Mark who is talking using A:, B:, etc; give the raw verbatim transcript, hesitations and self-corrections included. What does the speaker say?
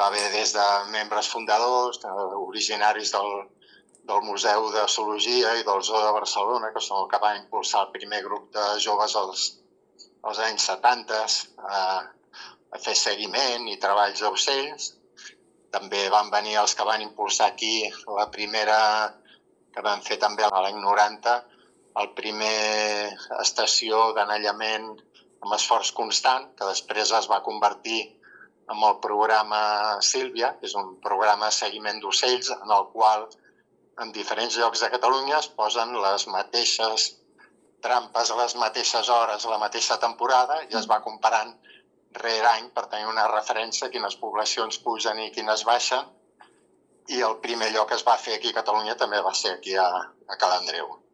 A: va haver des de membres fundadors, originaris del, del Museu de Zoologia i del Zoo de Barcelona, que són el que va impulsar el primer grup de joves als, als anys setanta a, a fer seguiment i treballs d'ocells. També van venir els que van impulsar aquí la primera, que van fer també a l'any noranta, el primer estació d'anellament amb esforç constant, que després es va convertir en el programa Sílvia, que és un programa de seguiment d'ocells en el qual en diferents llocs de Catalunya es posen les mateixes trampes a les mateixes hores, a la mateixa temporada, i es va comparant rere any per tenir una referència a quines poblacions pugen i quines baixen. I el primer lloc que es va fer aquí a Catalunya també va ser aquí a, a Ca l'Andreu.